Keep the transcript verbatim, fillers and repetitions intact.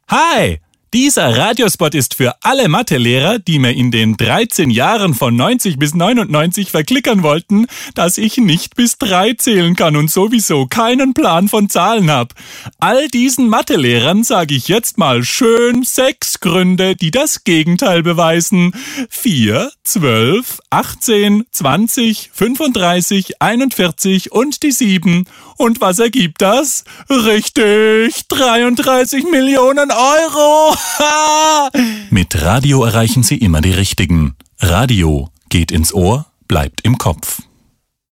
Hi! Dieser Radiospot ist für alle Mathelehrer, die mir in den dreizehn Jahren von neunzig bis neunundneunzig verklickern wollten, dass ich nicht bis drei zählen kann und sowieso keinen Plan von Zahlen hab. All diesen Mathelehrern sage ich jetzt mal schön sechs Gründe, die das Gegenteil beweisen. vier, zwölf, achtzehn, zwanzig, fünfunddreißig, einundvierzig und die sieben. Und was ergibt das? Richtig, dreiunddreißig Millionen Euro! Mit Radio erreichen Sie immer die Richtigen. Radio geht ins Ohr, bleibt im Kopf.